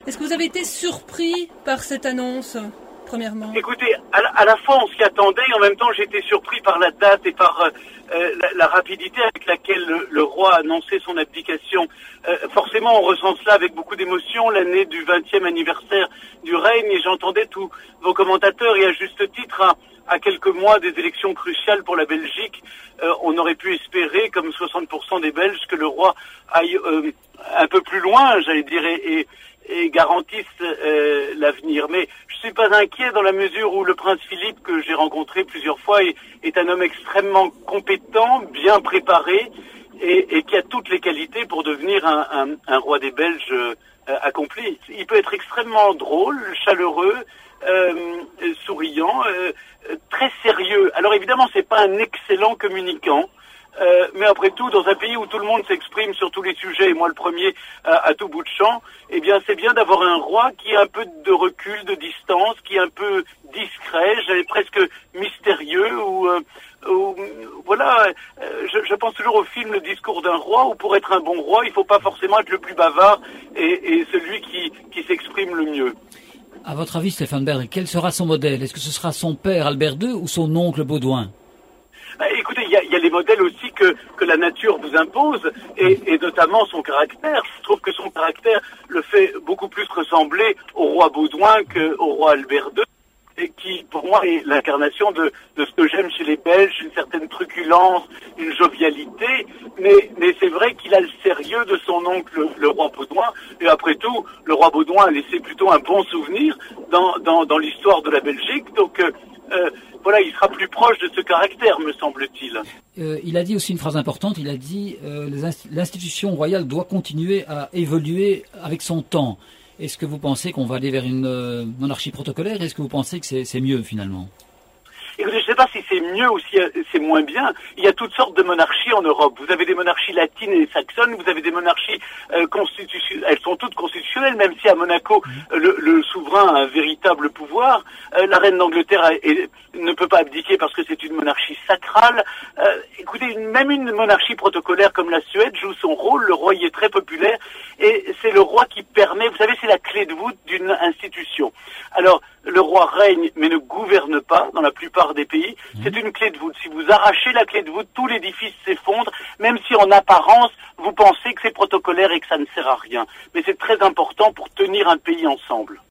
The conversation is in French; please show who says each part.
Speaker 1: Est-ce que vous avez été surpris par cette annonce, premièrement?
Speaker 2: Écoutez, à la fois on s'y attendait et en même temps j'ai été surpris par la date et par la rapidité avec laquelle le roi a annoncé son abdication. Forcément on ressent cela avec beaucoup d'émotion, l'année du 20e anniversaire du règne, et j'entendais tous vos commentateurs, et à juste titre, à quelques mois des élections cruciales pour la Belgique, on aurait pu espérer, comme 60% des Belges, que le roi aille un peu plus loin, j'allais dire, et garantisse l'avenir. Mais je suis pas inquiet dans la mesure où le prince Philippe, que j'ai rencontré plusieurs fois, est un homme extrêmement compétent, bien préparé, et qui a toutes les qualités pour devenir un roi des Belges accompli. Il peut être extrêmement drôle, chaleureux, souriant, très sérieux. Alors évidemment, c'est pas un excellent communicant, mais après tout, dans un pays où tout le monde s'exprime sur tous les sujets, et moi le premier à tout bout de champ, eh bien c'est bien d'avoir un roi qui a un peu de recul, de distance, qui est un peu discret, j'allais presque mystérieux, ou voilà, je pense toujours au film Le Discours d'un roi, où pour être un bon roi, il faut pas forcément être le plus bavard et celui qui s'exprime le mieux.
Speaker 3: À votre avis, Stéphane Bern, quel sera son modèle? Est-ce que ce sera son père Albert II ou son oncle Baudouin?
Speaker 2: Écoutez, il y a les modèles aussi que la nature vous impose, et notamment son caractère. Je trouve que son caractère le fait beaucoup plus ressembler au roi Baudouin qu'au roi Albert II, et qui, pour moi, est l'incarnation de ce que j'aime chez les Belges, une certaine truculence, une jovialité, mais c'est vrai qu'il a le sérieux de son oncle, le roi Baudouin, et après tout, le roi Baudouin a laissé plutôt un bon souvenir dans l'histoire de la Belgique, donc voilà, il sera plus proche de ce caractère, me semble-t-il.
Speaker 3: Il a dit aussi une phrase importante, il a dit l'institution royale doit continuer à évoluer avec son temps. Est-ce que vous pensez qu'on va aller vers une monarchie protocolaire? Est-ce que vous pensez que c'est mieux finalement?
Speaker 2: Écoutez, je ne sais pas si c'est mieux ou si c'est moins bien. Il y a toutes sortes de monarchies en Europe. Vous avez des monarchies latines et saxonnes, vous avez des monarchies constitutionnelles. Elles sont toutes constitutionnelles, même si à Monaco, le souverain a un véritable pouvoir. La reine d'Angleterre ne peut pas abdiquer parce que c'est une monarchie sacrale. Écoutez, même une monarchie protocolaire comme la Suède joue son rôle. Le roi y est très populaire et c'est le roi qui permet, vous savez, c'est la clé de voûte d'une institution. Alors, le roi règne mais ne gouverne pas dans la plupart des pays. C'est une clé de voûte. Si vous arrachez la clé de voûte, tout l'édifice s'effondre, même si en apparence, vous pensez que c'est protocolaire et que ça ne sert à rien. Mais c'est très important pour tenir un pays ensemble.